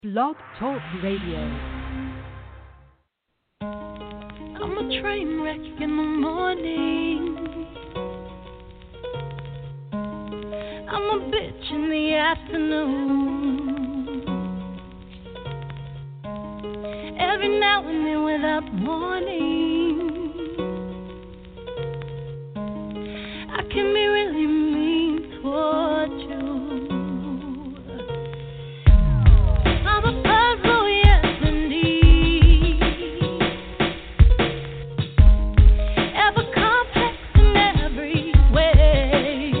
Blog Talk Radio. I'm a train wreck in the morning. I'm a bitch in the afternoon. Every now and then without warning, I can be really mean toward you. I'm a puzzle, yes indeed. Ever complex in every way,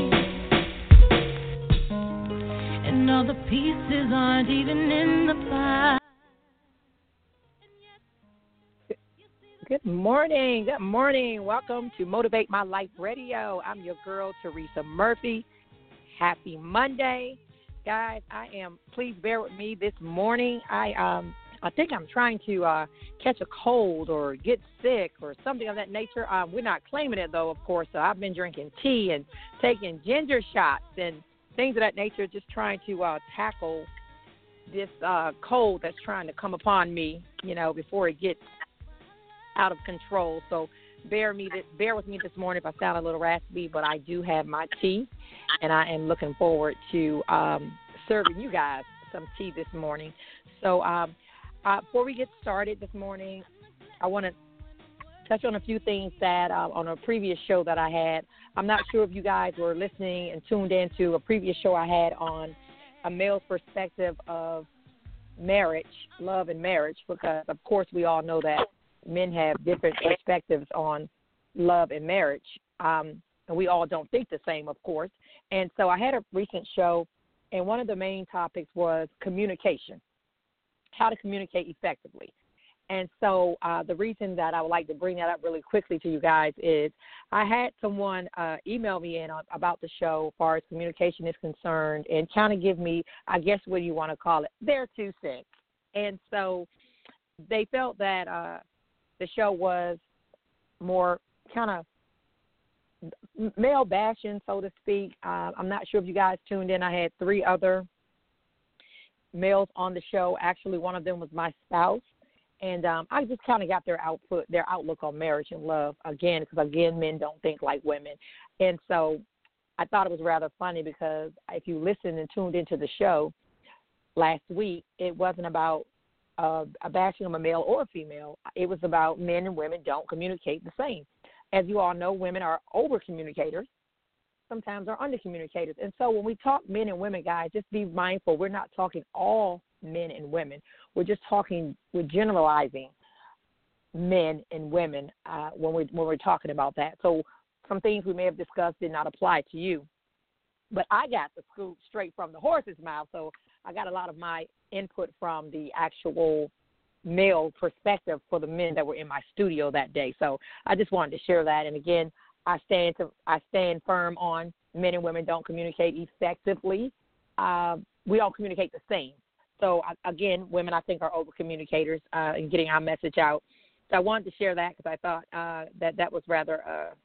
and all the pieces aren't even in the pie. Good morning. Good morning. Welcome to Motivate My Life Radio. I'm your girl, Teresa Murphy. Happy Monday. Guys, please bear with me this morning. I think I'm trying to catch a cold or get sick or something of that nature. We're not claiming it, though, of course. So I've been drinking tea and taking ginger shots and things of that nature, just trying to tackle this cold that's trying to come upon me, before it gets out of control. So bear with me this morning if I sound a little raspy, but I do have my tea, and I am looking forward to serving you guys some tea this morning. So before we get started this morning, I want to touch on a few things that on a previous show that I had. I'm not sure if you guys were listening and tuned in to a previous show I had on a male's perspective of marriage, love and marriage, because, of course, we all know that men have different perspectives on love and marriage, and we all don't think the same, of course. And so I had a recent show, and one of the main topics was communication, how to communicate effectively. And so the reason that I would like to bring that up really quickly to you guys is I had someone email me in about the show as far as communication is concerned and kind of give me, I guess what you want to call it, their 2 cents. And so they felt that the show was more kind of male bashing, so to speak. I'm not sure if you guys tuned in. I had 3 other males on the show. Actually, one of them was my spouse. And I just kind of got their outlook on marriage and love, again, because, again, men don't think like women. And so I thought it was rather funny because if you listened and tuned into the show last week, it wasn't about a bashing of a male or a female. It was about men and women don't communicate the same. As you all know, women are over communicators, sometimes are under communicators. And so when we talk men and women, guys, just be mindful. We're not talking all men and women. We're generalizing men and women when we're talking about that. So some things we may have discussed did not apply to you. But I got the scoop straight from the horse's mouth, so I got a lot of my input from the actual male perspective for the men that were in my studio that day. So I just wanted to share that. And again, I stand firm on men and women don't communicate effectively. We all communicate the same. So again, women I think are over communicators in getting our message out. So I wanted to share that because I thought that was rather.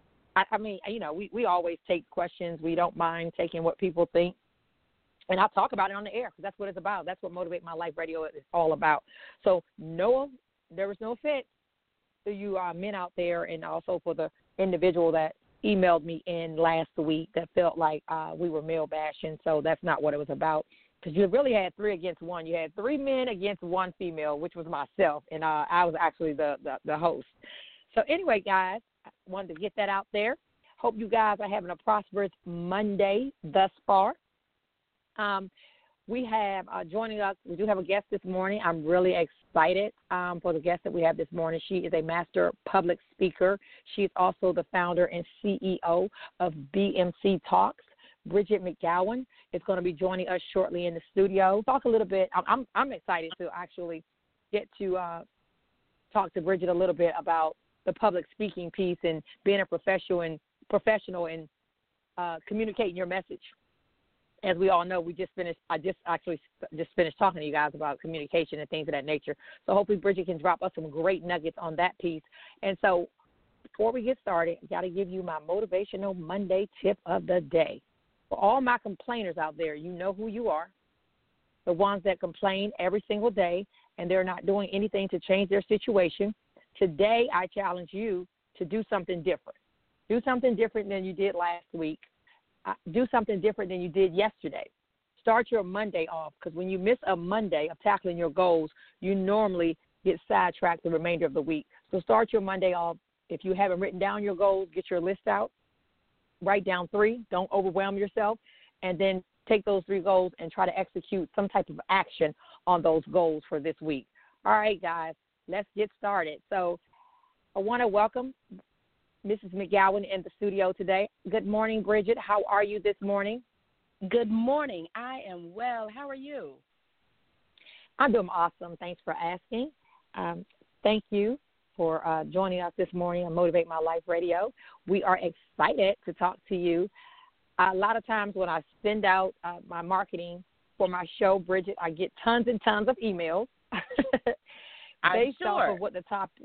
We always take questions. We don't mind taking what people think. And I'll talk about it on the air because that's what it's about. That's what Motivate My Life Radio is all about. So, no, there was no offense to you men out there, and also for the individual that emailed me in last week that felt like we were male bashing. So that's not what it was about, because you really had 3 against 1. You had 3 men against 1 female, which was myself, and I was actually the host. So anyway, guys, I wanted to get that out there. Hope you guys are having a prosperous Monday thus far. We have joining us, we do have a guest this morning. I'm really excited for the guest that we have this morning. She is a master public speaker. She is also the founder and CEO of BMC Talks. Bridget McGowan is going to be joining us shortly in the studio. Talk a little bit. I'm excited to actually get to talk to Bridget a little bit about the public speaking piece and being a professional and communicating your message. As we all know, I just finished talking to you guys about communication and things of that nature. So hopefully Bridget can drop us some great nuggets on that piece. And so before we get started, I got to give you my Motivational Monday tip of the day. For all my complainers out there, you know who you are. the ones that complain every single day and they're not doing anything to change their situation. Today, I challenge you to do something different. Do something different than you did last week. Do something different than you did yesterday. Start your Monday off, because when you miss a Monday of tackling your goals, you normally get sidetracked the remainder of the week. So start your Monday off. If you haven't written down your goals, get your list out. Write down 3. Don't overwhelm yourself. And then take those 3 goals and try to execute some type of action on those goals for this week. All right, guys, let's get started. So I want to welcome Mrs. McGowan in the studio today. Good morning, Bridget. How are you this morning? Good morning. I am well. How are you? I'm doing awesome. Thanks for asking. Thank you for joining us this morning on Motivate My Life Radio. We are excited to talk to you. A lot of times when I send out my marketing for my show, Bridget, I get tons and tons of emails based off of what the topic.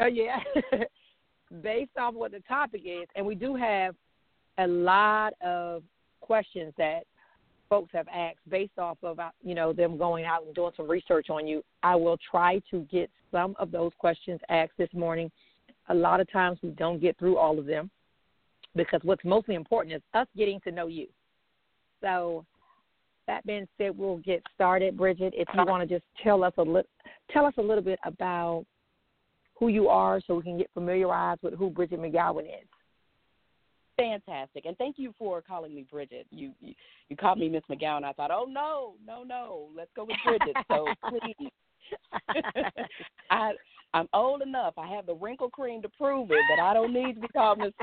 Based off what the topic is, and we do have a lot of questions that folks have asked based off of them going out and doing some research on you. I will try to get some of those questions asked this morning. A lot of times we don't get through all of them, because what's mostly important is us getting to know you. So that being said, we'll get started. Bridget, if you want to just tell us a little bit about who you are so we can get familiarized with who Bridget McGowan is. Fantastic. And thank you for calling me Bridget. You called me Miss McGowan. I thought, oh, no. Let's go with Bridget. So please. I'm old enough. I have the wrinkle cream to prove it, but I don't need to be called Miss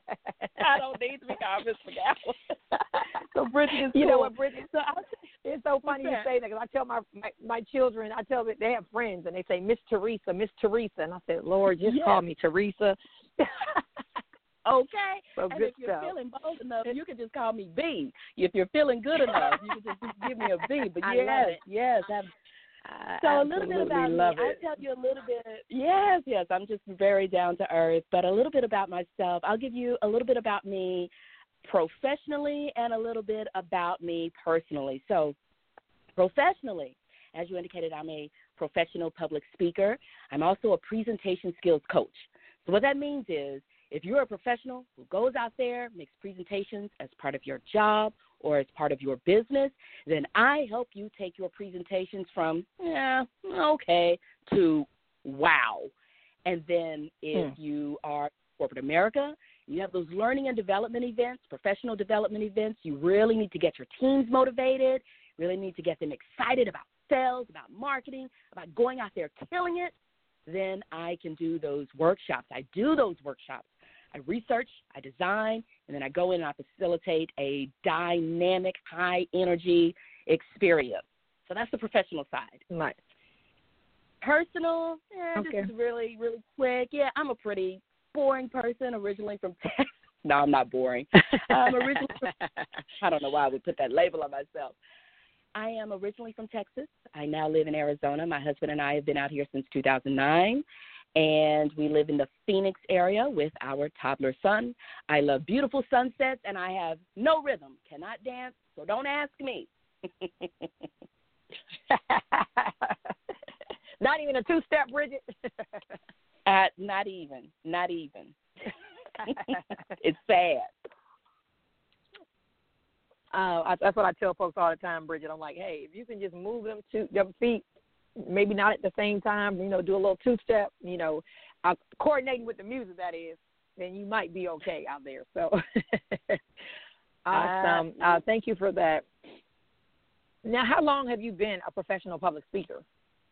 McGowan. So Bridget is cool. You know what, Bridget? It's so funny you say that, because I tell my children, I tell them they have friends, and they say, Miss Teresa. And I said, Lord, just call me Teresa. Okay. So and if you're feeling bold enough, you can just call me B. If you're feeling good enough, you can just give me a B. But yes. So a little bit about me. I'll tell you a little bit. Yes. I'm just very down to earth. But a little bit about myself. I'll give you a little bit about me professionally and a little bit about me personally. So professionally, as you indicated, I'm a professional public speaker. I'm also a presentation skills coach. So what that means is, if you're a professional who goes out there, makes presentations as part of your job or as part of your business, then I help you take your presentations from, okay, to wow. And then if you are corporate America, you have those learning and development events, professional development events, you really need to get your teams motivated, really need to get them excited about sales, about marketing, about going out there killing it, then I can do those workshops. I do those workshops. I research, I design, and then I go in and I facilitate a dynamic, high-energy experience. So that's the professional side. Nice. Personal, This is really, really quick. Yeah, I'm a pretty boring person, originally from Texas. No, I'm not boring. I'm originally I don't know why I would put that label on myself. I am originally from Texas. I now live in Arizona. My husband and I have been out here since 2009. And we live in the Phoenix area with our toddler son. I love beautiful sunsets, and I have no rhythm, cannot dance, so don't ask me. Not even a two-step, Bridget? Not even. It's sad. That's what I tell folks all the time, Bridget. I'm like, hey, if you can just move them feet, maybe not at the same time, do a little two-step, coordinating with the music, that is, then you might be okay out there. So awesome. Thank you for that. Now, how long have you been a professional public speaker?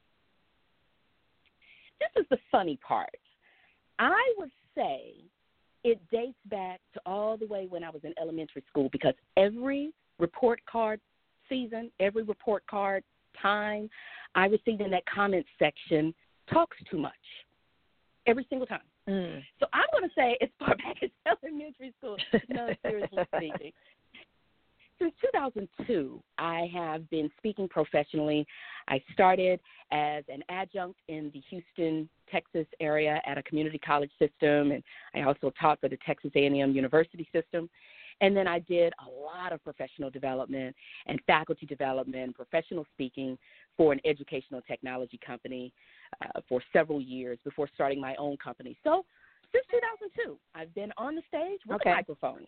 This is the funny part. I would say it dates back to all the way when I was in elementary school, because every report card season, every report card time I received in that comment section talks too much every single time. So I'm going to say it's far back as elementary school. No, seriously speaking. Since 2002, I have been speaking professionally. I started as an adjunct in the Houston, Texas area at a community college system, and I also taught for the Texas A&M University system. And then I did a lot of professional development and faculty development, professional speaking for an educational technology company for several years before starting my own company. So since 2002, I've been on the stage with a microphone.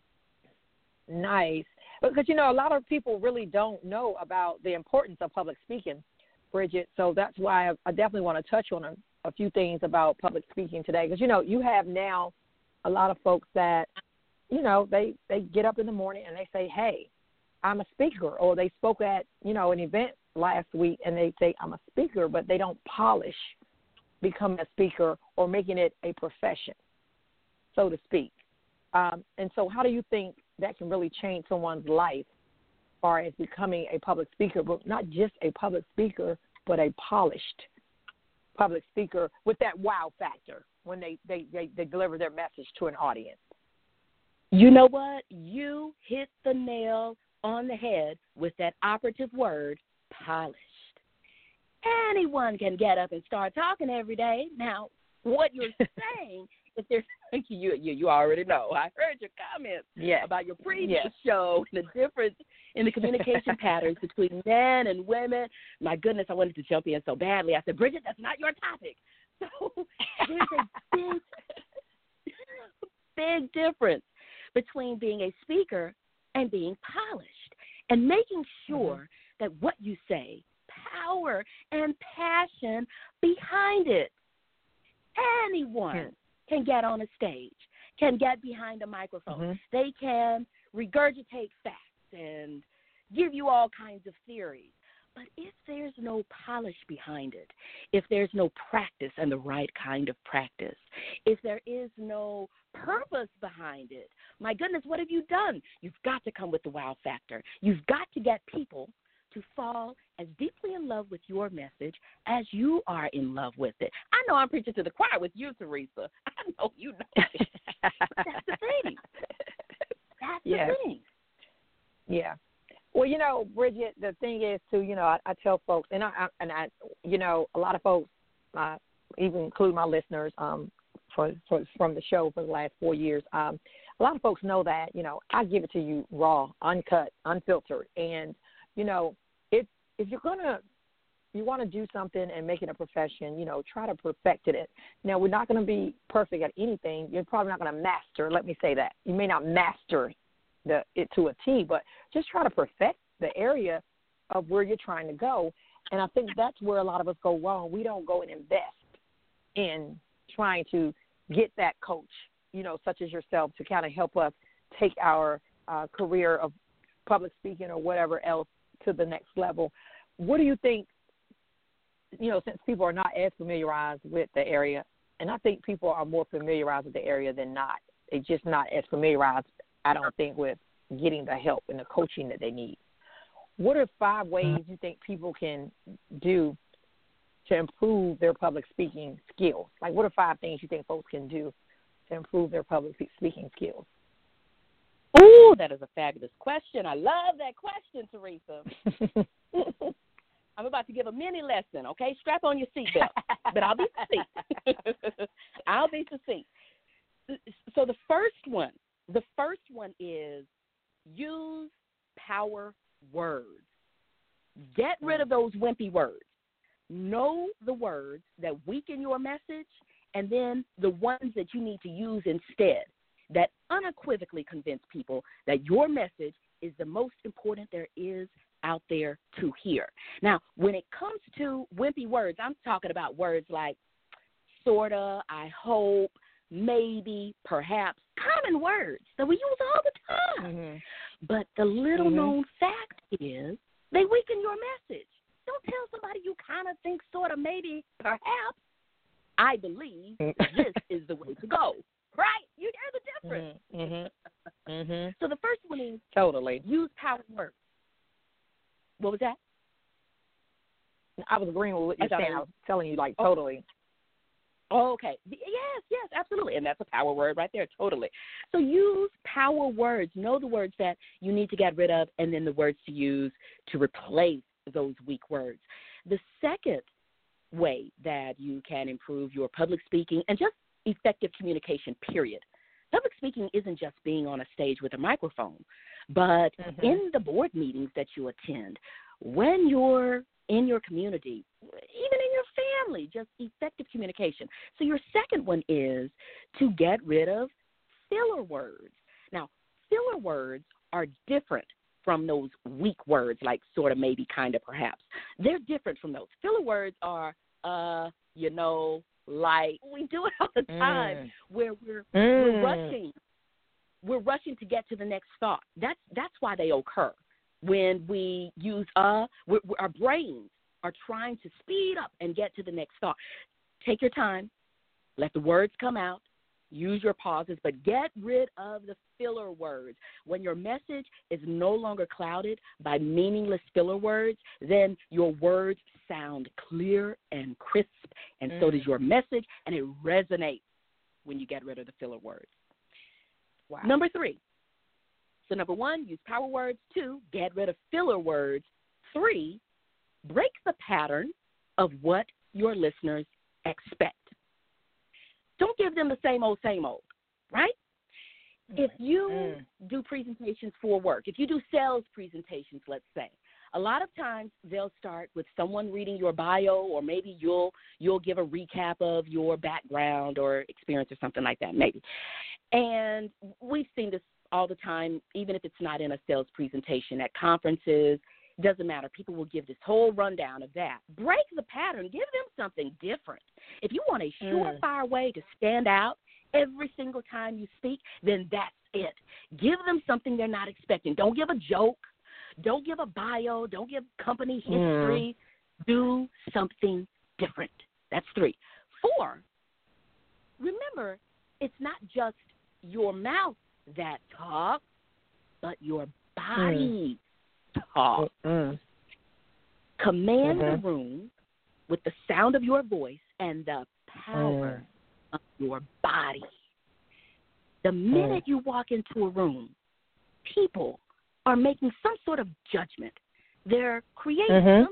Nice. Because, you know, a lot of people really don't know about the importance of public speaking, Bridget. So that's why I definitely want to touch on a few things about public speaking today. Because, you know, you have now a lot of folks that, you know, they get up in the morning and they say, hey, I'm a speaker. Or they spoke at, you know, an event last week and they say, I'm a speaker, but they don't polish becoming a speaker or making it a profession, so to speak. And so how do you think that can really change someone's life as far as becoming a public speaker, but not just a public speaker, but a polished public speaker with that wow factor when they deliver their message to an audience? You know what? You hit the nail on the head with that operative word, polished. Anyone can get up and start talking every day. Now, what you're saying, if there's you already know. I heard your comments about your previous show and the difference in the communication patterns between men and women. My goodness, I wanted to jump in so badly. I said, Bridget, that's not your topic. So there's a big difference between being a speaker and being polished and making sure that what you say, power and passion behind it. Anyone can get on a stage, can get behind a microphone. They can regurgitate facts and give you all kinds of theories. But if there's no polish behind it, if there's no practice and the right kind of practice, if there is no purpose behind it, my goodness, what have you done? You've got to come with the wow factor. You've got to get people to fall as deeply in love with your message as you are in love with it. I know I'm preaching to the choir with you, Teresa. I know you know it. But that's the thing. That's the thing. Yeah. Well, you know, Bridget, the thing is, too, you know, I tell folks, and I, you know, a lot of folks, even include my listeners from the show for the last 4 years, a lot of folks know that, you know, I give it to you raw, uncut, unfiltered. And, you know, if you're you want to do something and make it a profession, you know, try to perfect it. Now, we're not going to be perfect at anything. You're probably not going to master, let me say that. You may not master it to a T, but just try to perfect the area of where you're trying to go. And I think that's where a lot of us go wrong. We don't go and invest in trying to get that coach, you know, such as yourself, to kind of help us take our career of public speaking or whatever else to the next level. What do you think, you know, since people are not as familiarized with the area, and I think people are more familiarized with the area than not, they're just not as familiarized, I don't think, with getting the help and the coaching that they need. What are 5 ways you think people can do to improve their public speaking skills? Like, what are 5 things you think folks can do to improve their public speaking skills? Ooh, that is a fabulous question. I love that question, Teresa. I'm about to give a mini lesson, okay? Strap on your seatbelt. But I'll be succinct. I'll be succinct. So the first one is use power words. Get rid of those wimpy words. Know the words that weaken your message, and then the ones that you need to use instead that unequivocally convince people that your message is the most important there is out there to hear. Now, when it comes to wimpy words, I'm talking about words like sorta, I hope, maybe, perhaps, common words that we use all the time. But the little known fact is they weaken your message. Don't tell somebody you kind of think, sort of, maybe, perhaps. I believe this is the way to go. Right? You hear the difference. So the first one is totally use power words. What was that? I was agreeing with what you're saying. I was telling you, like, totally. Oh, okay. Yes, absolutely. And that's a power word right there, totally. So use power words. Know the words that you need to get rid of, and then the words to use to replace those weak words. The second way that you can improve your public speaking and just effective communication, period, Public speaking isn't just being on a stage with a microphone, but in the board meetings that you attend, when you're in your community, even in your family, just effective communication. So your second one is to get rid of filler words. Now, filler words are different from those weak words, like sort of, maybe, kind of, perhaps. They're different from those. Filler words are, you know, like, we do it all the time, where we're rushing. We're rushing to get to the next thought. That's why they occur. When we use our brains are trying to speed up and get to the next thought. Take your time. Let the words come out. Use your pauses, but get rid of the filler words. When your message is no longer clouded by meaningless filler words, then your words sound clear and crisp, and so does your message, and it resonates when you get rid of the filler words. Wow. Number 3. So number 1, use power words. 2, get rid of filler words. 3, break the pattern of what your listeners expect. Don't give them the same old, right? If you do presentations for work, if you do sales presentations, let's say, a lot of times they'll start with someone reading your bio, or maybe you'll give a recap of your background or experience or something like that, maybe. And we've seen this all the time, even if it's not in a sales presentation, at conferences. Doesn't matter. People will give this whole rundown of that. Break the pattern. Give them something different. If you want a surefire way to stand out every single time you speak, then that's it. Give them something they're not expecting. Don't give a joke. Don't give a bio. Don't give company history. Do something different. That's 3. 4, remember, it's not just your mouth that talks, but your body talk. Command the room with the sound of your voice and the power of your body. The minute you walk into a room, people are making some sort of judgment. They're creating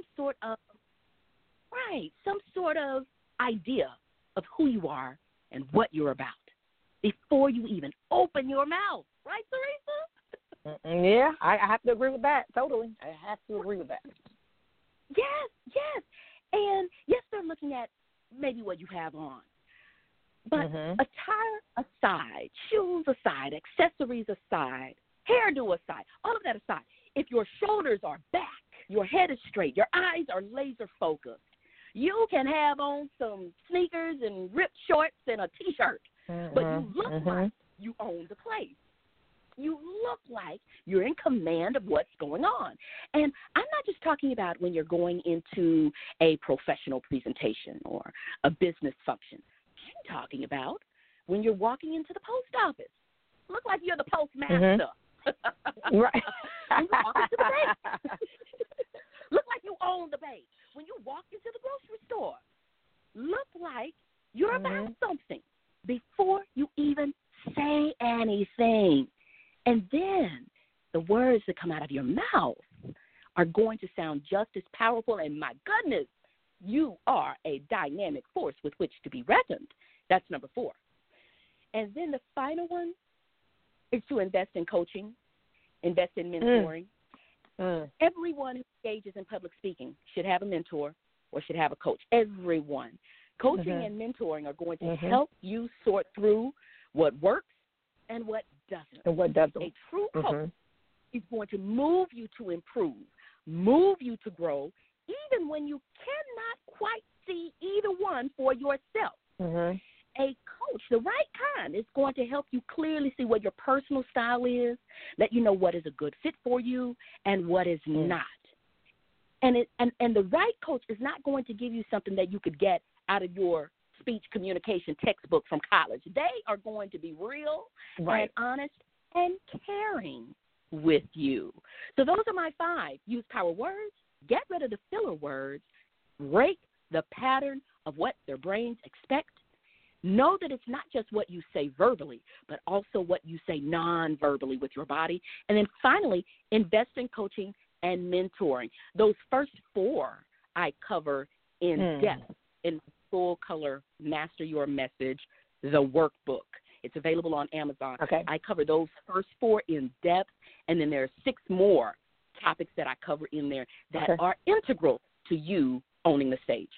some sort of idea of who you are and what you're about before you even open your mouth. Right, Teresa? Yeah, I have to agree with that. Totally. I have to agree with that. Yes. And yes, they're looking at maybe what you have on. But attire aside, shoes aside, accessories aside, hairdo aside, all of that aside, if your shoulders are back, your head is straight, your eyes are laser focused, you can have on some sneakers and ripped shorts and a T-shirt, but you look like you own the place. You look like you're in command of what's going on. And I'm not just talking about when you're going into a professional presentation or a business function. I'm talking about when you're walking into the post office. Look like you're the postmaster. Right. When you walk into the bank. Look like you own the bank. When you walk into the grocery store, look like you're about something before you even say anything. And then the words that come out of your mouth are going to sound just as powerful. And my goodness, you are a dynamic force with which to be reckoned. That's number 4. And then the final one is to invest in coaching, invest in mentoring. Everyone who engages in public speaking should have a mentor or should have a coach. Everyone. Coaching and mentoring are going to help you sort through what works and what doesn't. And what doesn't. A true coach is going to move you to improve, move you to grow, even when you cannot quite see either one for yourself. A coach, the right kind, is going to help you clearly see what your personal style is, let you know what is a good fit for you and what is not. And the right coach is not going to give you something that you could get out of your speech communication textbook from college. They are going to be real and honest and caring with you. So those are my 5. Use power words, get rid of the filler words, break the pattern of what their brains expect. Know that it's not just what you say verbally, but also what you say non-verbally with your body. And then finally, invest in coaching and mentoring. Those first 4 I cover in depth in full color Master Your Message, the workbook. It's available on Amazon. Okay. I cover those first 4 in depth, and then there are 6 more topics that I cover in there that are integral to you owning the stage.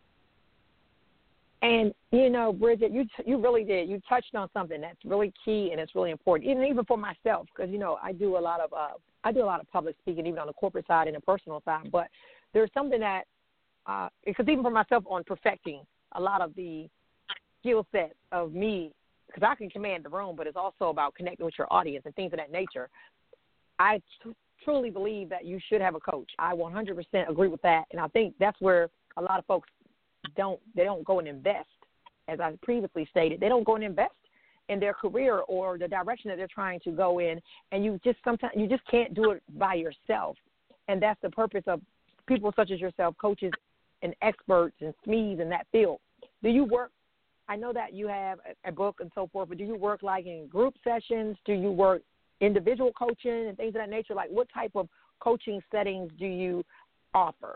And, Bridget, you really did. You touched on something that's really key and it's really important, even for myself, because, I do a lot of public speaking, even on the corporate side and the personal side. But there's something that, because even for myself on perfecting a lot of the skill sets of me, because I can command the room, but it's also about connecting with your audience and things of that nature. I truly believe that you should have a coach. I 100% agree with that. And I think that's where a lot of folks don't go and invest. As I previously stated, they don't go and invest in their career or the direction that they're trying to go in. And you just can't do it by yourself. And that's the purpose of people such as yourself, coaches and experts and SMEs in that field. Do you work? I know that you have a book and so forth, but do you work like in group sessions? Do you work individual coaching and things of that nature? Like, what type of coaching settings do you offer?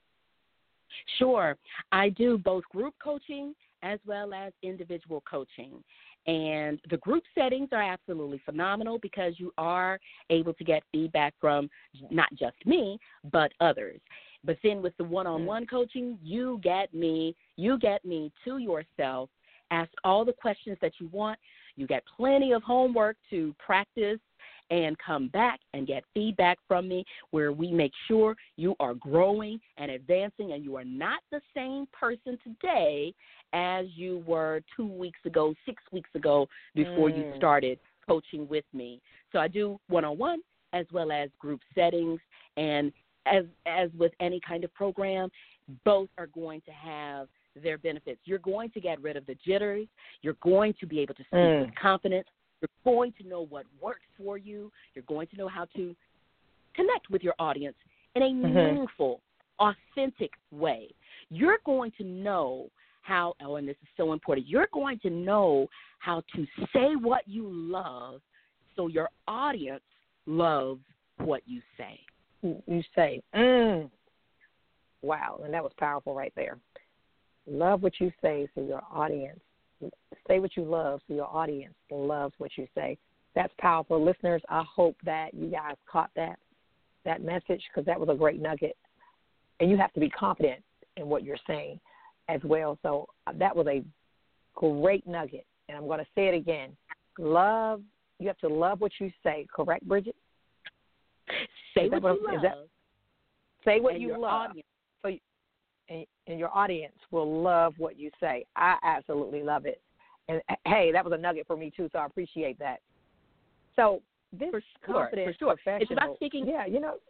Sure. I do both group coaching as well as individual coaching. And the group settings are absolutely phenomenal because you are able to get feedback from not just me, but others. But then with the one-on-one coaching, you get me to yourself, ask all the questions that you want. You get plenty of homework to practice and come back and get feedback from me where we make sure you are growing and advancing and you are not the same person today as you were 2 weeks ago, 6 weeks ago before you started coaching with me. So I do one-on-one as well as group settings, and as with any kind of program, both are going to have their benefits. You're going to get rid of the jitters. You're going to be able to speak with confidence. You're going to know what works for you. You're going to know how to connect with your audience in a meaningful, authentic way. You're going to know how, and this is so important, you're going to know how to say what you love so your audience loves what you say. You say, wow, and that was powerful right there. Love what you say so your audience, say what you love so your audience loves what you say. That's powerful. Listeners, I hope that you guys caught that message, because that was a great nugget. And you have to be confident in what you're saying as well. So that was a great nugget. And I'm going to say it again. You have to love what you say. Correct, Bridget? Say what you love. Say what you love. So, and your audience will love what you say. I absolutely love it. And, hey, that was a nugget for me, too, so I appreciate that. So this confident professional. It's about speaking. Yeah,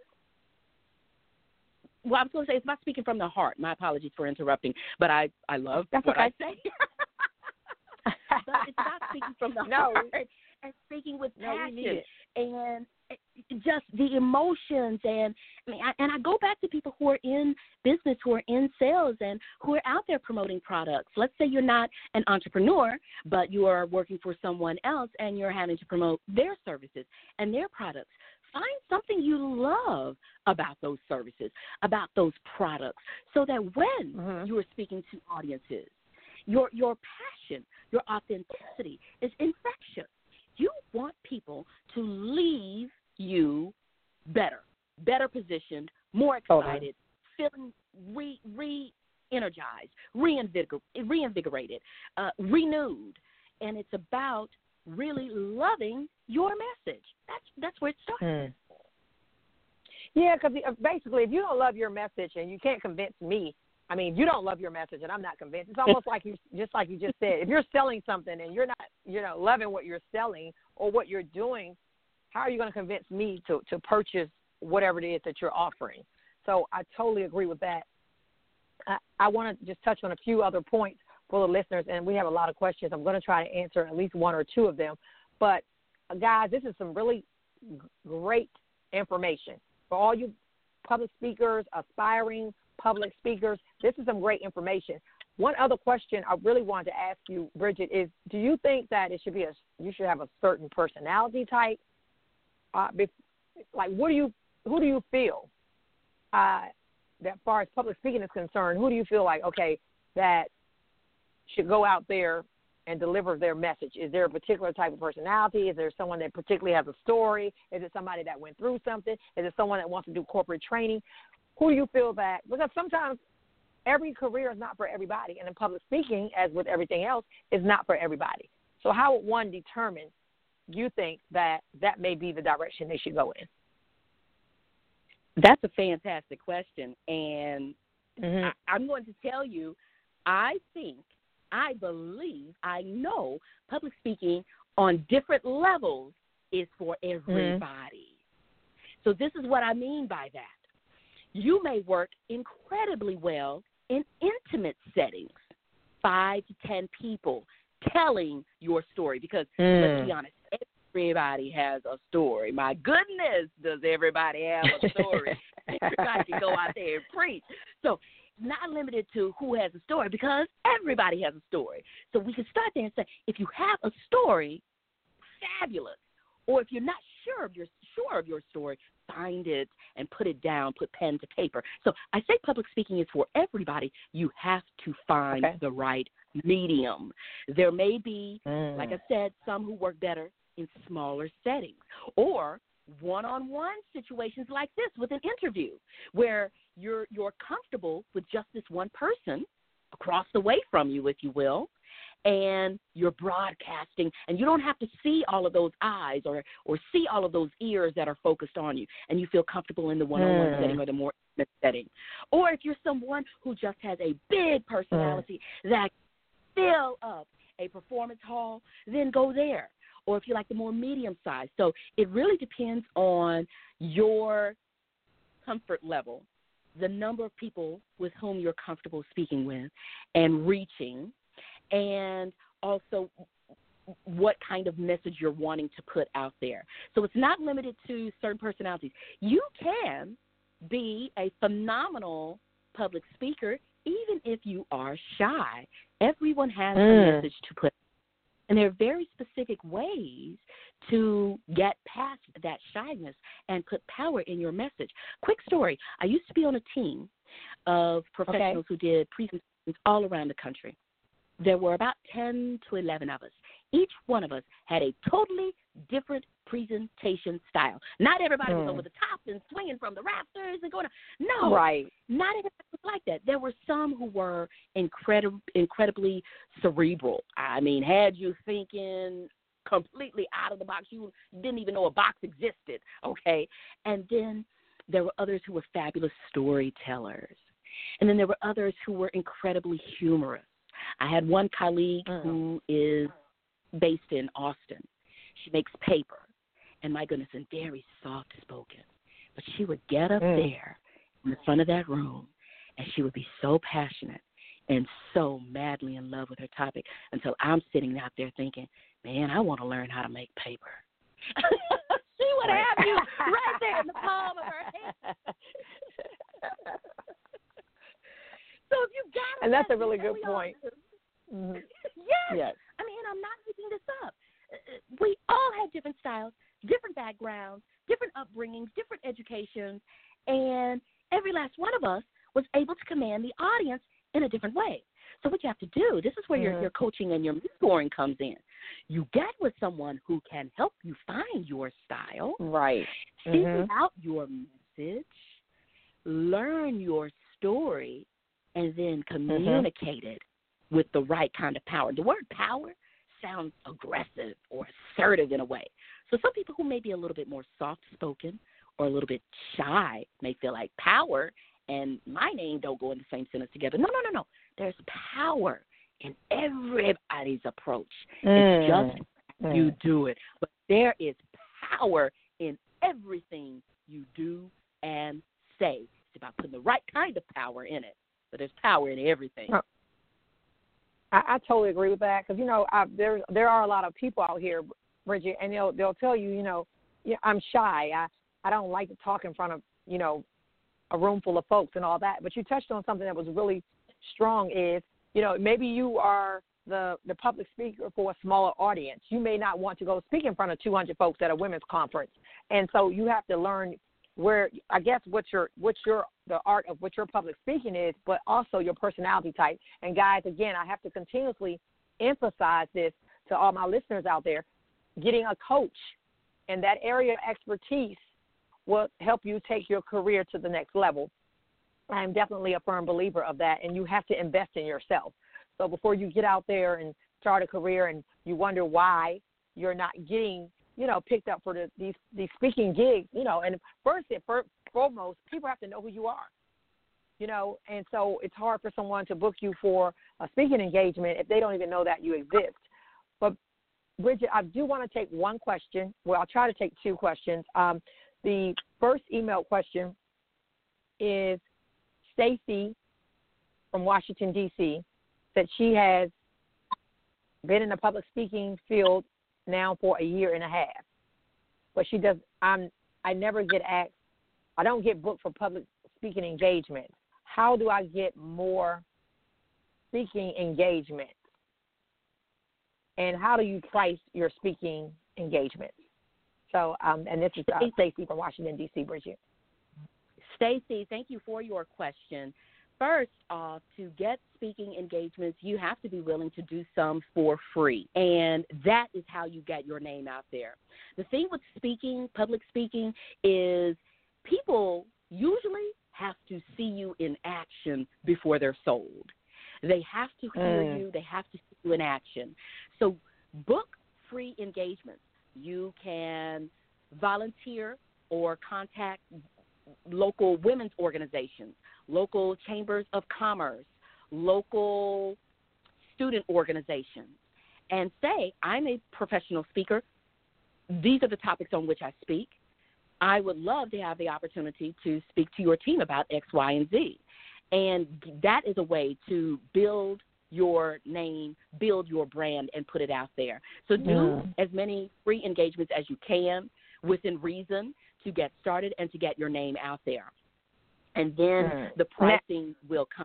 Well, I was going to say it's not speaking from the heart. My apologies for interrupting, but I love what I say. But it's not speaking from the heart. And speaking with passion and just the emotions. And I go back to people who are in business, who are in sales, and who are out there promoting products. Let's say you're not an entrepreneur, but you are working for someone else and you're having to promote their services and their products. Find something you love about those services, about those products, so that when you are speaking to audiences, your passion, your authenticity is infectious. You want people to leave you better positioned, more excited, feeling re-energized, reinvigorated, renewed. And it's about really loving your message. That's where it starts. Yeah, because basically, if you don't love your message and you can't convince me, I mean, you don't love your message and I'm not convinced. It's almost like you just said, if you're selling something and you're not, loving what you're selling or what you're doing, how are you going to convince me to purchase whatever it is that you're offering? So I totally agree with that. I want to just touch on a few other points for the listeners, and we have a lot of questions. I'm going to try to answer at least one or two of them. But, guys, this is some really great information. For all you public speakers, aspiring public speakers, this is some great information. One other question I really wanted to ask you, Bridget, is do you think that you should have a certain personality type? Like, who do you feel that as far as public speaking is concerned, who do you feel like, okay, that should go out there and deliver their message? Is there a particular type of personality? Is there someone that particularly has a story? Is it somebody that went through something? Is it someone that wants to do corporate training? Who do you feel that, because sometimes every career is not for everybody, and in public speaking, as with everything else, is not for everybody. So how would one determine, you think, that may be the direction they should go in? That's a fantastic question, and I'm going to tell you, I believe, I know public speaking on different levels is for everybody. So this is what I mean by that. You may work incredibly well in intimate settings, 5 to 10 people telling your story, because let's be honest, everybody has a story. My goodness, does everybody have a story? Everybody can go out there and preach. So not limited to who has a story, because everybody has a story. So we can start there and say, if you have a story, fabulous. Or if you're not sure of your story, find it and put it down, put pen to paper. So I say public speaking is for everybody. You have to find the right medium. There may be, like I said, some who work better in smaller settings, or one-on-one situations like this with an interview where you're comfortable with just this one person across the way from you, if you will, and you're broadcasting, and you don't have to see all of those eyes or see all of those ears that are focused on you, and you feel comfortable in the one-on-one setting or the more intimate setting. Or if you're someone who just has a big personality that fill up a performance hall, then go there. Or if you like the more medium size. So it really depends on your comfort level, the number of people with whom you're comfortable speaking with and reaching, and also what kind of message you're wanting to put out there. So it's not limited to certain personalities. You can be a phenomenal public speaker even if you are shy. Everyone has a message to put. And there are very specific ways to get past that shyness and put power in your message. Quick story. I used to be on a team of professionals who did presentations all around the country. There were about 10 to 11 of us. Each one of us had a totally different presentation style. Not everybody was over the top and swinging from the rafters and going on. No, not everybody was like that. There were some who were incredibly cerebral. I mean, had you thinking completely out of the box. You didn't even know a box existed, okay? And then there were others who were fabulous storytellers. And then there were others who were incredibly humorous. I had one colleague who is based in Austin. She makes paper, and my goodness, and very soft-spoken. But she would get up there in the front of that room, and she would be so passionate and so madly in love with her topic until I'm sitting out there thinking, man, I want to learn how to make paper. She would have you right there in the palm of her hand. So if you got and that's a really good point. Yes. I mean, I'm not making this up. We all have different styles, different backgrounds, different upbringings, different educations, and every last one of us was able to command the audience in a different way. So what you have to do, this is where your coaching and your mentoring comes in. You get with someone who can help you find your style, right? Figure out your message, learn your story, and then communicate it with the right kind of power. The word power sounds aggressive or assertive in a way. So some people who may be a little bit more soft-spoken or a little bit shy may feel like power and my name don't go in the same sentence together. No. There's power in everybody's approach. It's just you do it. But there is power in everything you do and say. It's about putting the right kind of power in it. But there's power in everything. I totally agree with that because, there are a lot of people out here, Bridget, and they'll tell you, I'm shy. I don't like to talk in front of, a room full of folks and all that. But you touched on something that was really strong is, maybe you are the public speaker for a smaller audience. You may not want to go speak in front of 200 folks at a women's conference. And so you have to learn where, I guess, the art of what your public speaking is, but also your personality type. And guys, again, I have to continuously emphasize this to all my listeners out there. Getting a coach in that area of expertise will help you take your career to the next level. I'm definitely a firm believer of that, and you have to invest in yourself. So before you get out there and start a career and you wonder why you're not getting, picked up for these speaking gigs, and first and foremost, people have to know who you are, and so it's hard for someone to book you for a speaking engagement if they don't even know that you exist. But, Bridget, I do want to take one question. Well, I'll try to take two questions. The first email question is Stacy from Washington, D.C., that she has been in the public speaking field now for a year and a half. But I never get asked, I don't get booked for public speaking engagements. How do I get more speaking engagements? And how do you price your speaking engagements? So, and this is Stacy from Washington, D.C., Bridget. Stacy, thank you for your question. First off, to get speaking engagements, you have to be willing to do some for free, and that is how you get your name out there. The thing with public speaking, is people usually have to see you in action before they're sold. They have to hear you. They have to see you in action. So book free engagements. You can volunteer or contact local women's organizations, local chambers of commerce, local student organizations, and say, I'm a professional speaker. These are the topics on which I speak. I would love to have the opportunity to speak to your team about X, Y, and Z. And that is a way to build your name, build your brand, and put it out there. So do as many free engagements as you can within reason to get started and to get your name out there. And then the pricing will come.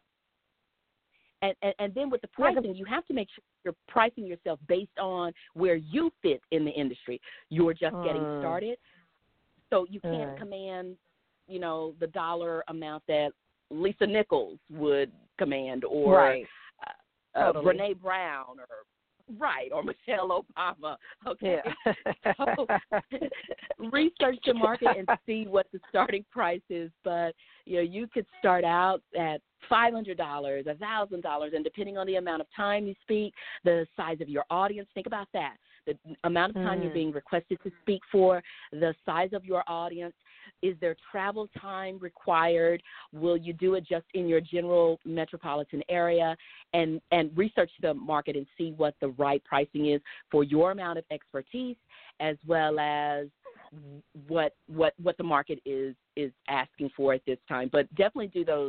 And then with the pricing, you have to make sure you're pricing yourself based on where you fit in the industry. You're just getting started. So you can't command, the dollar amount that Lisa Nichols would command, or Brene Brown, or Michelle Obama. Okay. So research the market and see what the starting price is. But you could start out at $500, $1,000, and depending on the amount of time you speak, the size of your audience. Think about that. The amount of time you're being requested to speak for, the size of your audience. Is there travel time required? Will you do it just in your general metropolitan area? And research the market and see what the right pricing is for your amount of expertise, as well as what the market is asking for at this time. But definitely do those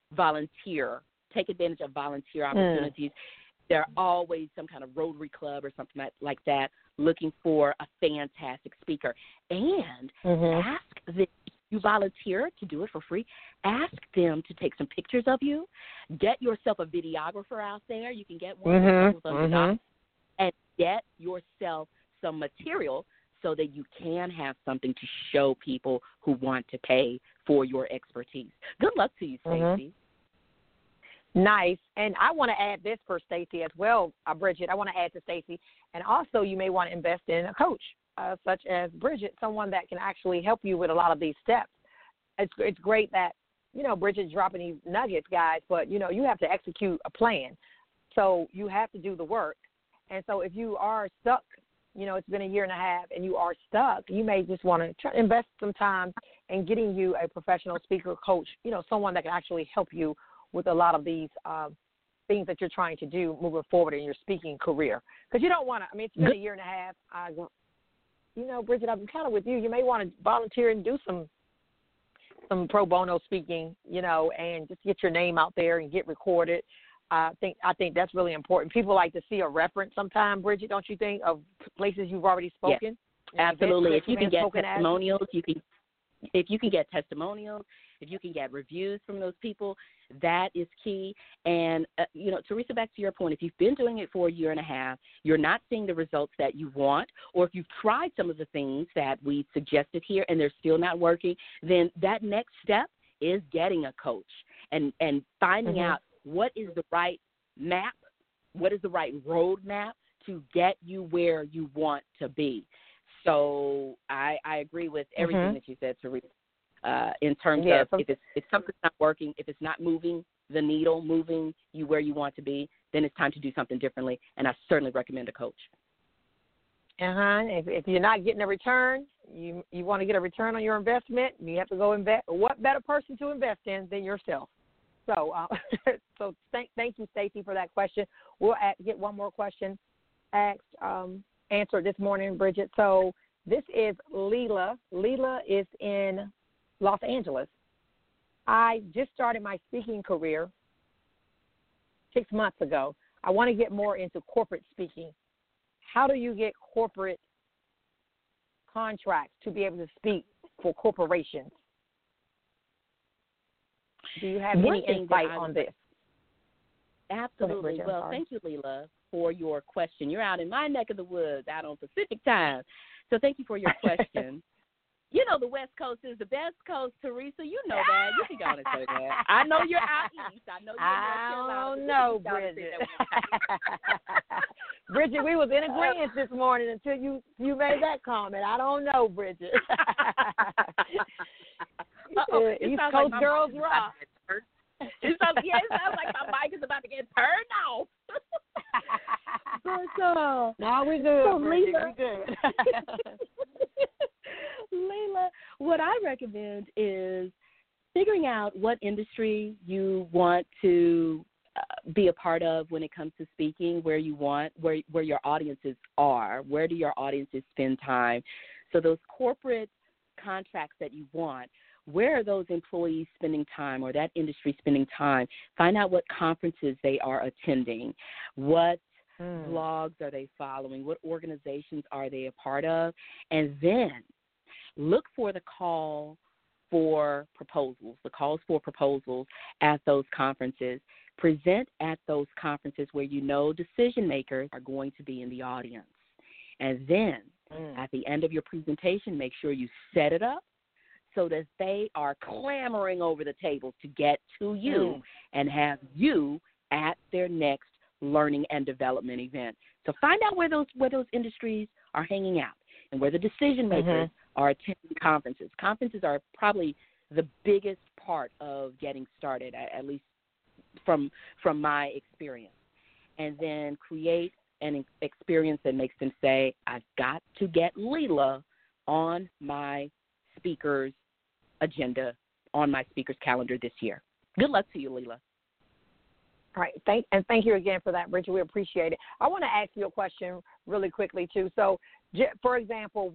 take advantage of volunteer opportunities. They're always some kind of Rotary Club or something like that looking for a fantastic speaker. And ask them, you volunteer to do it for free, ask them to take some pictures of you. Get yourself a videographer out there. You can get one with $100, and get yourself some material so that you can have something to show people who want to pay for your expertise. Good luck to you, Stacey. Nice. And I want to add this for Stacey as well, Bridget. I want to add to Stacey. And also you may want to invest in a coach, such as Bridget, someone that can actually help you with a lot of these steps. It's great that, Bridget's dropping these nuggets, guys, but, you have to execute a plan. So you have to do the work. And so if you are stuck, it's been a year and a half and you are stuck, you may just want to invest some time in getting you a professional speaker coach, someone that can actually help you with a lot of these things that you're trying to do moving forward in your speaking career. Because you don't want to, it's been a year and a half. Bridget, I'm kind of with you. You may want to volunteer and do some pro bono speaking, and just get your name out there and get recorded. I think that's really important. People like to see a reference sometime, Bridget, don't you think, of places you've already spoken? Yes, absolutely. If you can get testimonials, if you can get testimonials, if you can get reviews from those people, that is key. And, Teresa, back to your point, if you've been doing it for a year and a half, you're not seeing the results that you want, or if you've tried some of the things that we suggested here and they're still not working, then that next step is getting a coach and finding out what is the right map what is the right roadmap to get you where you want to be. So I agree with everything that you said, Teresa, in terms of if something's not working, if it's not moving the needle, moving you where you want to be, then it's time to do something differently, and I certainly recommend a coach. If you're not getting a return, you want to get a return on your investment, you have to go invest. What better person to invest in than yourself? So, thank you, Stacey, for that question. We'll get one more question answered this morning, Bridget. So this is Leela. Leela is in Los Angeles. I just started my speaking career 6 months ago. I want to get more into corporate speaking. How do you get corporate contracts to be able to speak for corporations? Do you have any insight on this? Absolutely. Well, thank you, Leela, for your question. You're out in my neck of the woods, out on Pacific time. So thank you for your question. You know the West Coast is the best coast, Teresa. You know that. You can go and say that. I know you're out east. I know you're in North Carolina. I don't know, Bridget. Bridget, we was in agreement this morning until you made that comment. I don't know, Bridget. East Coast like girls rock. It sounds like my mic is about to get turned off. No, we good. So, Bridget, Leela, we good. Leila, what I recommend is figuring out what industry you want to be a part of when it comes to speaking, where your audiences are, where do your audiences spend time. So those corporate contracts that you want, where are those employees spending time or that industry spending time? Find out what conferences they are attending, what blogs are they following, what organizations are they a part of, and then look for the calls for proposals at those conferences. Present at those conferences where you know decision makers are going to be in the audience. And then at the end of your presentation, make sure you set it up so that they are clamoring over the tables to get to you and have you at their next learning and development event. So find out where those industries are hanging out and where the decision makers are attending conferences. Conferences are probably the biggest part of getting started, at least from my experience. And then create an experience that makes them say, I've got to get Leela on my speaker's agenda, on my speaker's calendar this year. Good luck to you, Leela. All right. Thank you again for that, Bridget. We appreciate it. I want to ask you a question really quickly, too. So, for example,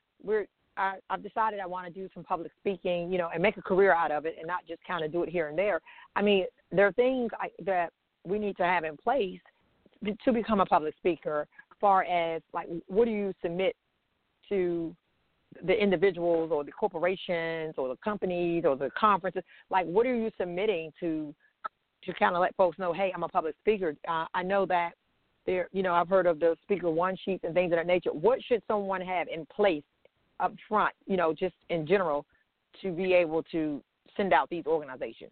I've decided I want to do some public speaking, and make a career out of it and not just kind of do it here and there. I mean, there are things that we need to have in place to become a public speaker, as far as, like, what do you submit to the individuals or the corporations or the companies or the conferences? Like, what are you submitting to kind of let folks know, hey, I'm a public speaker? I know that there, I've heard of the speaker one sheets and things of that nature. What should someone have in place up front, just in general, to be able to send out these organizations?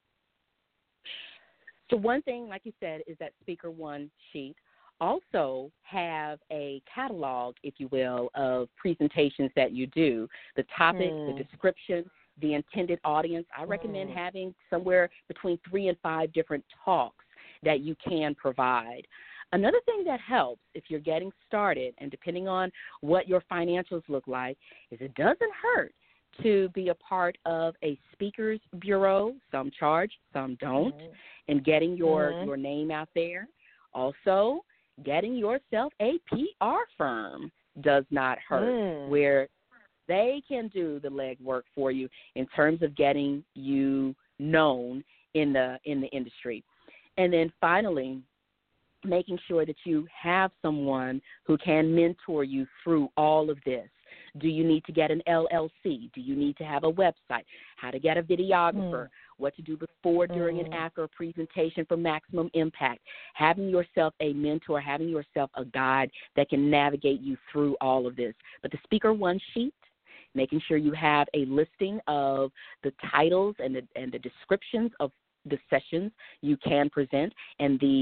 So one thing, like you said, is that speaker one sheet. Also have a catalog, if you will, of presentations that you do, the topic, the description, the intended audience. I recommend having somewhere between 3 and 5 different talks that you can provide. Another thing that helps if you're getting started, and depending on what your financials look like, is it doesn't hurt to be a part of a speakers bureau. Some charge, some don't, and getting your name out there. Also, getting yourself a PR firm does not hurt, where they can do the legwork for you in terms of getting you known in the industry. And then finally, making sure that you have someone who can mentor you through all of this. Do you need to get an LLC? Do you need to have a website? How to get a videographer? What to do before, during, and after a presentation for maximum impact? Having yourself a mentor, having yourself a guide that can navigate you through all of this. But the speaker one sheet, making sure you have a listing of the titles and the descriptions of the sessions you can present, and the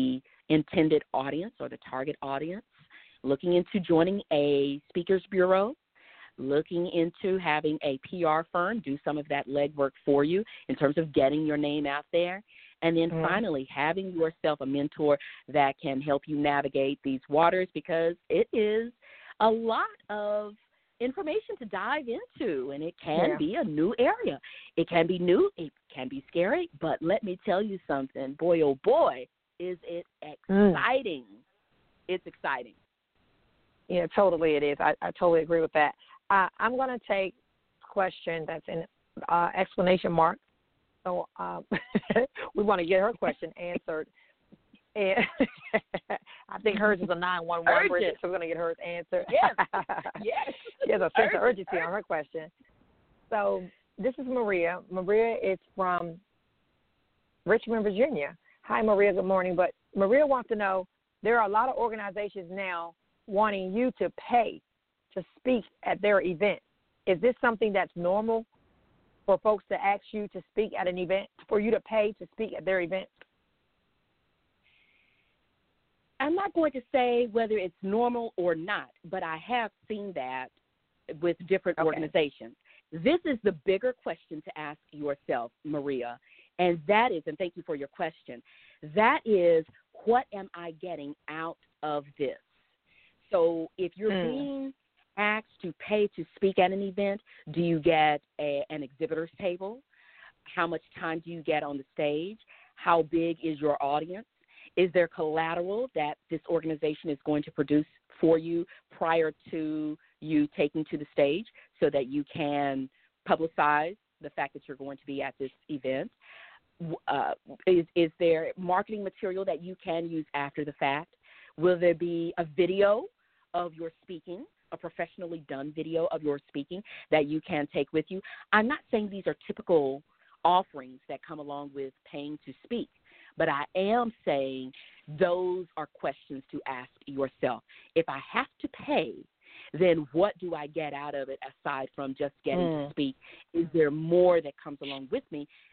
intended audience or the target audience, looking into joining a speakers bureau, looking into having a PR firm do some of that legwork for you in terms of getting your name out there. And then finally, having yourself a mentor that can help you navigate these waters, because it is a lot of information to dive into, and it can be a new area. It can be new. It can be scary. But let me tell you something. Boy, oh, boy, is it exciting. It's exciting. Yeah, totally it is. I totally agree with that. I'm going to take a question that's in exclamation mark. So we want to get her question answered. And I think hers is a 911, Bridget, so we're going to get hers answered. Yes. Yes. She has a sense of urgency on her question. So this is Maria. Maria is from Richmond, Virginia. Hi, Maria. Good morning. But Maria wants to know, there are a lot of organizations now wanting you to pay to speak at their event. Is this something that's normal for folks to ask you to speak at an event, for you to pay to speak at their event? I'm not going to say whether it's normal or not, but I have seen that with different organizations. This is the bigger question to ask yourself, Maria, and that is, and thank you for your question, that is, what am I getting out of this? So if you're being asked to pay to speak at an event, do you get an exhibitor's table? How much time do you get on the stage? How big is your audience? Is there collateral that this organization is going to produce for you prior to you taking to the stage so that you can publicize the fact that you're going to be at this event? Is there marketing material that you can use after the fact? Will there be a video of your speaking, a professionally done video of your speaking that you can take with you? I'm not saying these are typical offerings that come along with paying to speak, but I am saying those are questions to ask yourself. If I have to pay, then what do I get out of it aside from just getting to speak? Is there more that comes along with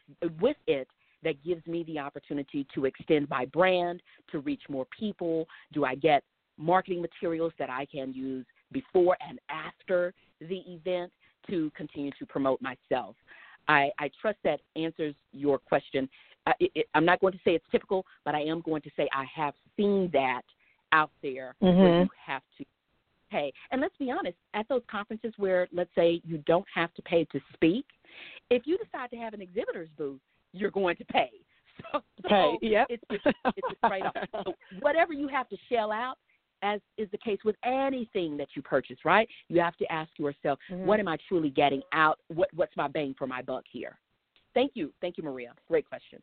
it that gives me the opportunity to extend my brand, to reach more people? Do I get marketing materials that I can use before and after the event to continue to promote myself? I trust that answers your question. I'm not going to say it's typical, but I am going to say I have seen that out there where you have to pay. And let's be honest, at those conferences where, let's say, you don't have to pay to speak, if you decide to have an exhibitor's booth, you're going to pay. So it's a trade-off. So whatever you have to shell out, as is the case with anything that you purchase, right? You have to ask yourself, what am I truly getting out? What's my bang for my buck here? Thank you. Thank you, Maria. Great question.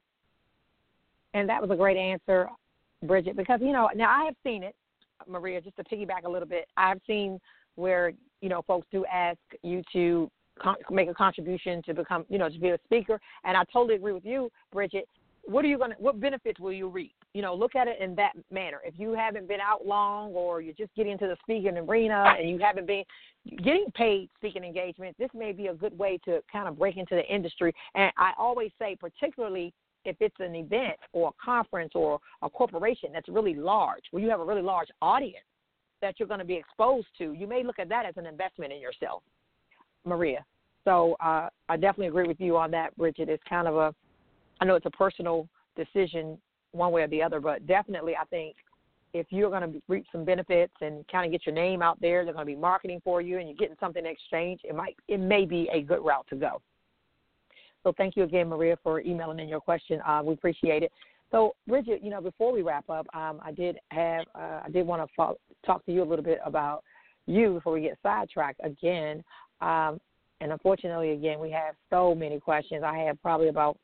And that was a great answer, Bridget, because, now I have seen it, Maria, just to piggyback a little bit. I've seen where, folks do ask you to make a contribution to become, to be a speaker. And I totally agree with you, Bridget. What benefits will you reap? Look at it in that manner. If you haven't been out long, or you're just getting into the speaking arena and you haven't been getting paid speaking engagements, this may be a good way to kind of break into the industry. And I always say, particularly if it's an event or a conference or a corporation that's really large, where you have a really large audience that you're going to be exposed to, you may look at that as an investment in yourself, Maria. So I definitely agree with you on that, Bridget. It's kind of I know it's a personal decision one way or the other, but definitely I think if you're going to reap some benefits and kind of get your name out there, they're going to be marketing for you and you're getting something in exchange, it may be a good route to go. So thank you again, Maria, for emailing in your question. We appreciate it. So, Bridget, before we wrap up, I did want to talk to you a little bit about you before we get sidetracked again. And unfortunately, again, we have so many questions. I have probably about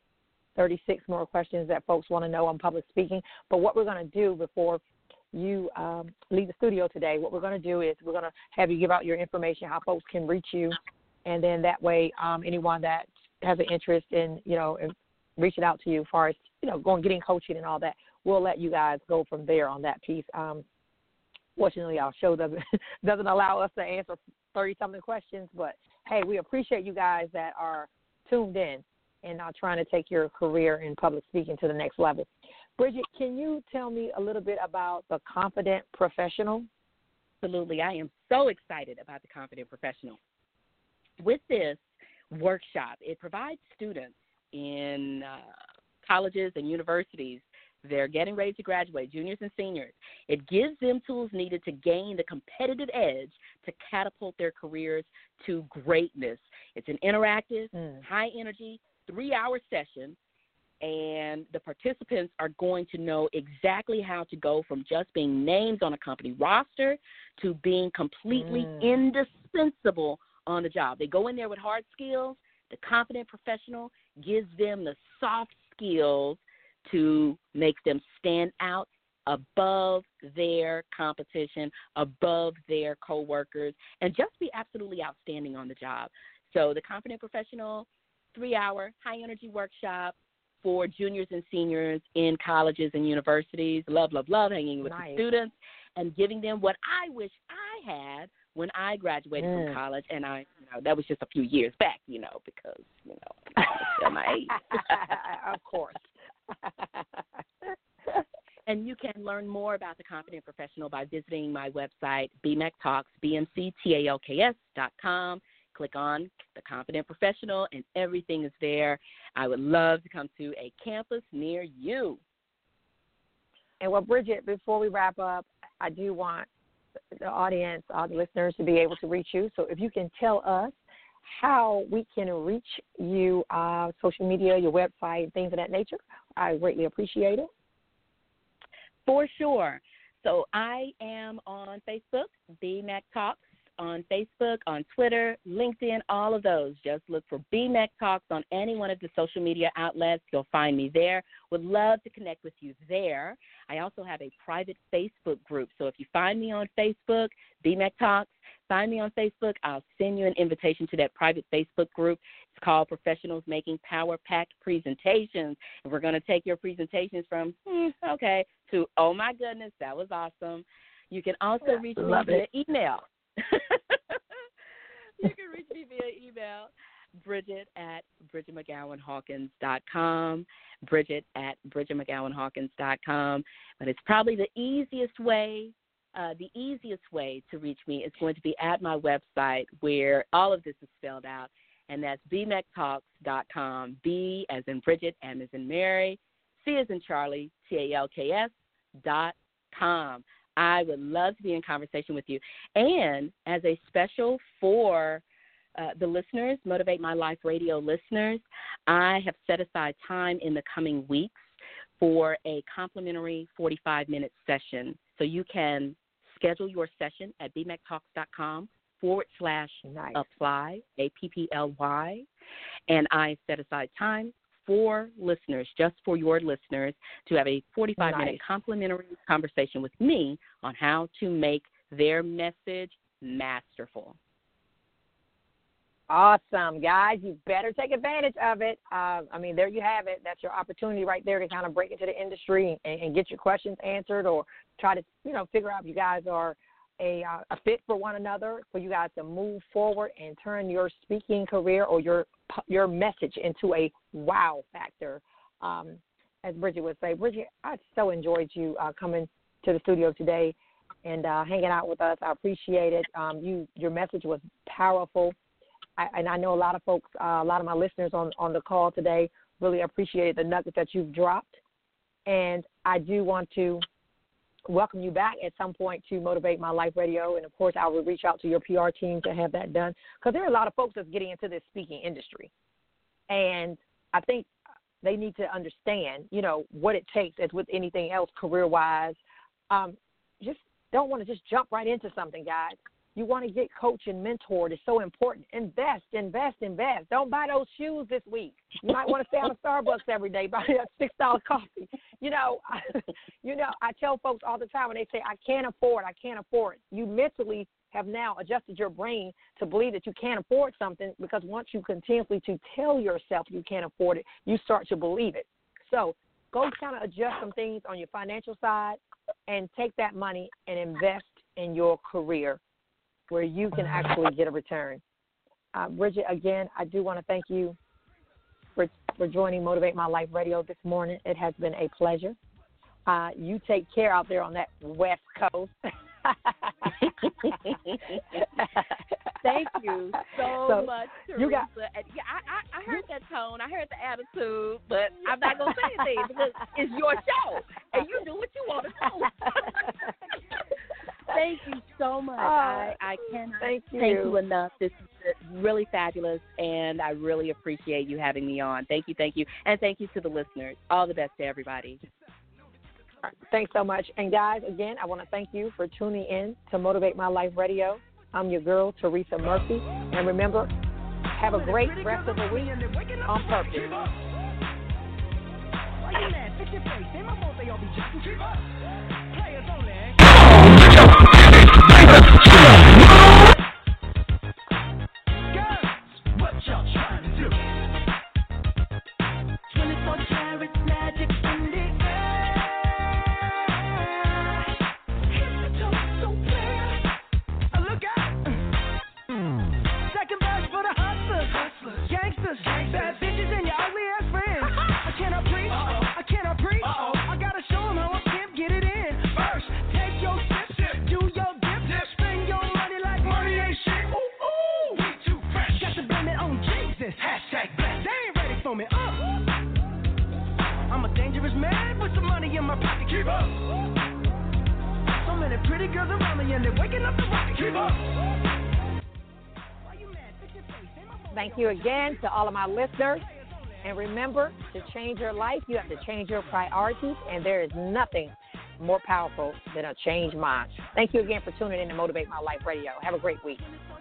36 more questions that folks want to know on public speaking. But what we're going to do before you leave the studio today, what we're going to do is we're going to have you give out your information, how folks can reach you. And then that way, anyone that has an interest in, in reaching out to you as far as, getting coaching and all that, we'll let you guys go from there on that piece. Fortunately, our show doesn't allow us to answer 30-something questions, but, hey, we appreciate you guys that are tuned in and trying to take your career in public speaking to the next level. Bridget, can you tell me a little bit about the Confident Professional? Absolutely. I am so excited about the Confident Professional. With this workshop, it provides students in colleges and universities. They're getting ready to graduate, juniors and seniors. It gives them tools needed to gain the competitive edge to catapult their careers to greatness. It's an interactive, high-energy, 3-hour session, and the participants are going to know exactly how to go from just being names on a company roster to being completely indispensable on the job. They go in there with hard skills. The Confident Professional gives them the soft skills to make them stand out above their competition, above their coworkers, and just be absolutely outstanding on the job. So the Confident Professional, 3-hour high-energy workshop for juniors and seniors in colleges and universities. Love hanging with the students and giving them what I wish I had when I graduated from college, and that was just a few years back, because, I'm still my age. Of course. And you can learn more about the Confident Professional by visiting my website, BMAC BMCTALKS.com. Click on the Confident Professional, and everything is there. I would love to come to a campus near you. And well, Bridget, before we wrap up, I do want the audience, all the listeners, to be able to reach you. So if you can tell us how we can reach you, social media, your website, things of that nature, I greatly appreciate it. For sure. So I am on Facebook, BMAC Talks, on Facebook, on Twitter, LinkedIn, all of those. Just look for BMAC Talks on any one of the social media outlets. You'll find me there. Would love to connect with you there. I also have a private Facebook group. So if you find me on Facebook, BMAC Talks, find me on Facebook. I'll send you an invitation to that private Facebook group. It's called Professionals Making Power-Packed Presentations. And we're going to take your presentations from, okay, to, oh, my goodness, that was awesome. You can also reach me via email. You can reach me via email, Bridget at BridgetMcGowanHawkins.com, Bridget at BridgetMcGowanHawkins.com. But it's probably the easiest way to reach me is going to be at my website where all of this is spelled out, and that's BMACTalks.com, B as in Bridget, M as in Mary, C as in Charlie, TALKS.com. I would love to be in conversation with you. And as a special for the listeners, Motivate My Life Radio listeners, I have set aside time in the coming weeks for a complimentary 45-minute session. So you can schedule your session at bmactalks.com/apply, APPLY. And I set aside time for listeners, just for your listeners, to have a 45-minute complimentary conversation with me on how to make their message masterful. Awesome, guys. You better take advantage of it. There you have it. That's your opportunity right there to kind of break into the industry and get your questions answered, or try to, figure out if you guys are a fit for one another, for you guys to move forward and turn your speaking career or your message into a wow factor. As Bridget would say, Bridget, I so enjoyed you coming to the studio today and hanging out with us. I appreciate it. Your message was powerful. I know a lot of folks, a lot of my listeners on the call today really appreciated the nuggets that you've dropped. And I do want to welcome you back at some point to Motivate My Life Radio. And, of course, I will reach out to your PR team to have that done, because there are a lot of folks that's getting into this speaking industry. And I think they need to understand, what it takes, as with anything else career-wise. Just don't want to just jump right into something, guys. You want to get coached and mentored. It's so important. Invest. Don't buy those shoes this week. You might want to stay out of Starbucks every day, buy that $6 coffee. I tell folks all the time when they say, I can't afford. You mentally have now adjusted your brain to believe that you can't afford something, because once you continuously to tell yourself you can't afford it, you start to believe it. So go kind of adjust some things on your financial side and take that money and invest in your career, where you can actually get a return. Bridget, again, I do want to thank you for joining Motivate My Life Radio this morning. It has been a pleasure. You take care out there on that West Coast. Thank you so much, Teresa. I heard that tone. I heard the attitude, but I'm not going to say anything because it's your show, and you do what you want to do. Thank you so much. I cannot thank you enough. This is really fabulous, and I really appreciate you having me on. Thank you, and thank you to the listeners. All the best to everybody. Thanks so much. And, guys, again, I want to thank you for tuning in to Motivate My Life Radio. I'm your girl, Teresa Murphy. And remember, have a great rest of the week on purpose. What y'all trying to do? 24 carats magic in the air. Hit the toe so clear. Look out. Second verse for the hustlers, gangsters, bad bitches and your ugly ass friends. I cannot preach. I gotta show them how I can get it in. First, take your sip, do your dip, spend your money like money ain't shit. Ooh, we too fresh. Got to blame it on Jesus. Hashtag blessed. They ain't ready for me. I'm a dangerous man with some money in my pocket. Keep up. So many pretty girls around me and they're waking up the rocket. Keep up. Thank you again to all of my listeners. And remember, to change your life, you have to change your priorities, and there is nothing more powerful than a changed mind. Thank you again for tuning in to Motivate My Life Radio. Have a great week.